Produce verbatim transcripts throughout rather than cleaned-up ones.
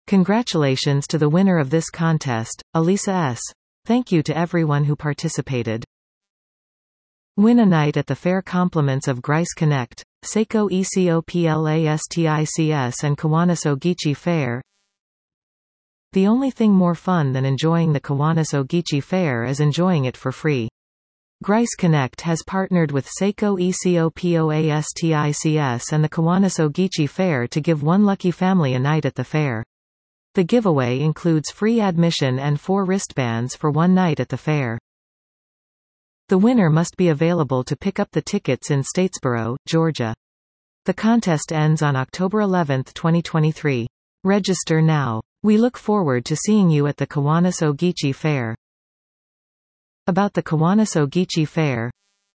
Congratulations to the winner of this contest, Elisa S. Thank you to everyone who participated. Win a night at the fair. Compliments of Grice Connect, Seiko ECOPLASTICS and Kiwanis Ogeechee Fair. The only thing more fun than enjoying the Kiwanis Ogeechee Fair is enjoying it for free. Grice Connect has partnered with Seiko ECOPOASTICS and the Kiwanis Ogeechee Fair to give one lucky family a night at the fair. The giveaway includes free admission and four wristbands for one night at the fair. The winner must be available to pick up the tickets in Statesboro, Georgia. The contest ends on October eleventh, twenty twenty-three. Register now. We look forward to seeing you at the Kiwanis Ogeechee Fair. About the Kiwanis Ogeechee Fair.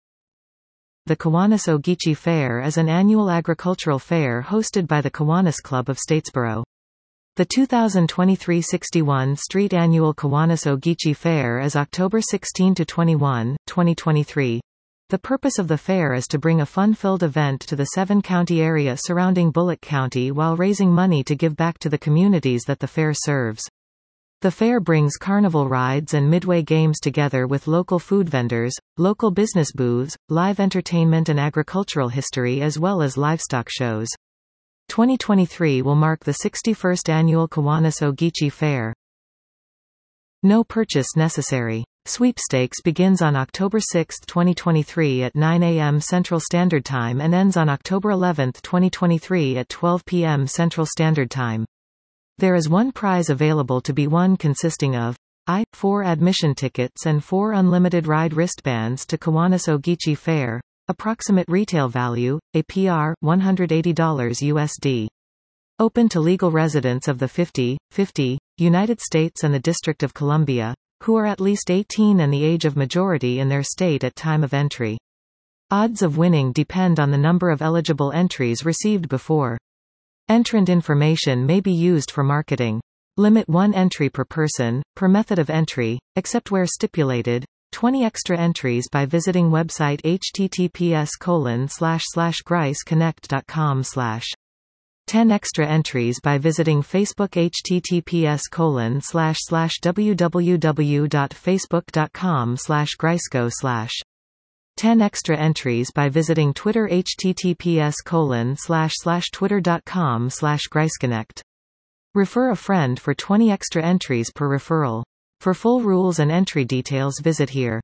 The Kiwanis Ogeechee Fair is an annual agricultural fair hosted by the Kiwanis Club of Statesboro. The two thousand twenty-three sixty-first Street Annual Kiwanis Ogeechee Fair is October sixteenth to twenty-first, twenty twenty-three. The purpose of the fair is to bring a fun-filled event to the seven-county area surrounding Bullock County while raising money to give back to the communities that the fair serves. The fair brings carnival rides and midway games together with local food vendors, local business booths, live entertainment and agricultural history as well as livestock shows. twenty twenty-three will mark the sixty-first Annual Kiwanis Ogeechee Fair. No purchase necessary. Sweepstakes begins on October sixth, twenty twenty-three at nine A M Central Standard Time and ends on October eleventh, twenty twenty-three at twelve P M Central Standard Time. There is one prize available to be won consisting of I, four admission tickets and four unlimited ride wristbands to Kiwanis Ogeechee Fair. Approximate retail value, A P R, one hundred eighty dollars U S D. Open to legal residents of the fifty, fifty, United States and the District of Columbia, who are at least eighteen and the age of majority in their state at time of entry. Odds of winning depend on the number of eligible entries received before. Entrant information may be used for marketing. Limit one entry per person, per method of entry, except where stipulated. twenty extra entries by visiting website https colon slash slash griceconnect.com slash. ten extra entries by visiting Facebook https colon slash slash www.facebook.com slash griceco slash. ten extra entries by visiting Twitter https colon slash slash twitter.com slash griceconnect. Refer a friend for twenty extra entries per referral. For full rules and entry details visit here.